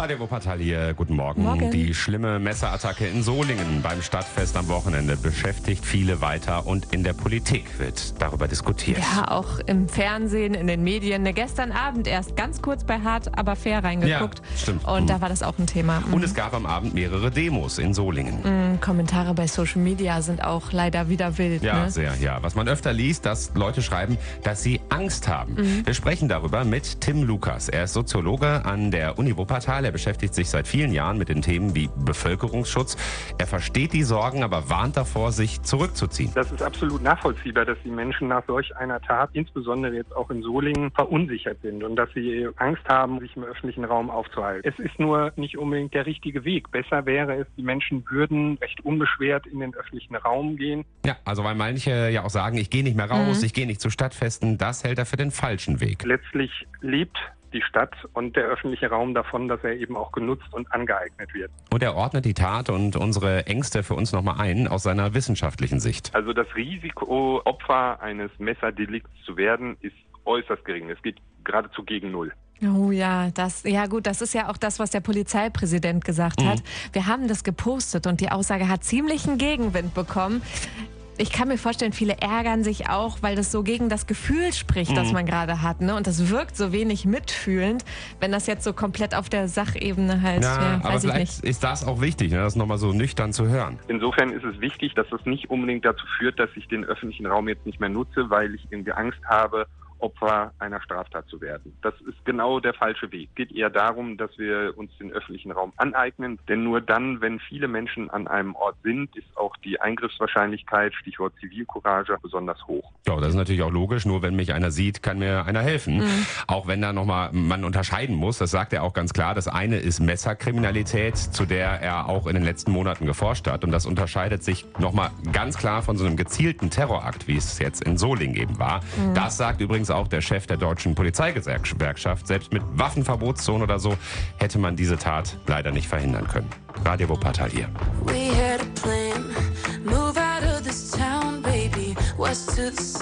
Radio Wuppertal hier, guten Morgen. Morgen. Die schlimme Messerattacke in Solingen beim Stadtfest am Wochenende beschäftigt viele weiter und in der Politik wird darüber diskutiert. Ja, auch im Fernsehen, in den Medien. Gestern Abend erst ganz kurz bei Hart, aber fair reingeguckt. Ja, stimmt. Und da war das auch ein Thema. Und es gab am Abend mehrere Demos in Solingen. Kommentare bei Social Media sind auch leider wieder wild. Ja, Ne? sehr, ja. Was man öfter liest, dass Leute schreiben, dass sie Angst haben. Wir sprechen darüber mit Tim Lukas. Er ist Soziologe an der Uni Wuppertal. Er beschäftigt sich seit vielen Jahren mit den Themen wie Bevölkerungsschutz. Er versteht die Sorgen, aber warnt davor, sich zurückzuziehen. Das ist absolut nachvollziehbar, dass die Menschen nach solch einer Tat, insbesondere jetzt auch in Solingen, verunsichert sind und dass sie Angst haben, sich im öffentlichen Raum aufzuhalten. Es ist nur nicht unbedingt der richtige Weg. Besser wäre es, die Menschen würden recht unbeschwert in den öffentlichen Raum gehen. Ja, also weil manche ja auch sagen, ich gehe nicht mehr raus, ich gehe nicht zu Stadtfesten. Das hält er für den falschen Weg. Letztlich lebt die Stadt und der öffentliche Raum davon, dass er eben auch genutzt und angeeignet wird. Und er ordnet die Tat und unsere Ängste für uns nochmal ein aus seiner wissenschaftlichen Sicht. Also das Risiko, Opfer eines Messerdelikts zu werden, ist äußerst gering. Es geht geradezu gegen Null. Oh ja, das ist ja auch das, was der Polizeipräsident gesagt hat. Wir haben das gepostet und die Aussage hat ziemlichen Gegenwind bekommen. Ich kann mir vorstellen, viele ärgern sich auch, weil das so gegen das Gefühl spricht, das man gerade hat. Ne? Und das wirkt so wenig mitfühlend, wenn das jetzt so komplett auf der Sachebene halt, aber weiß ich vielleicht nicht. ist das auch wichtig, ne, das nochmal so nüchtern zu hören. Insofern ist es wichtig, dass es nicht unbedingt dazu führt, dass ich den öffentlichen Raum jetzt nicht mehr nutze, weil ich irgendwie Angst habe, Opfer einer Straftat zu werden. Das ist genau der falsche Weg. Es geht eher darum, dass wir uns den öffentlichen Raum aneignen, denn nur dann, wenn viele Menschen an einem Ort sind, ist auch die Eingriffswahrscheinlichkeit, Stichwort Zivilcourage, besonders hoch. Ja, das ist natürlich auch logisch. Nur wenn mich einer sieht, kann mir einer helfen. Auch wenn da nochmal man unterscheiden muss, das sagt er auch ganz klar. Das eine ist Messerkriminalität, zu der er auch in den letzten Monaten geforscht hat. Und das unterscheidet sich nochmal ganz klar von so einem gezielten Terrorakt, wie es jetzt in Solingen eben war. Das sagt übrigens auch der Chef der deutschen Polizeigewerkschaft. Selbst mit Waffenverbotszone oder so hätte man diese Tat leider nicht verhindern können. Radio Wuppertal hier. We had a plan, move out of this town, baby, west to the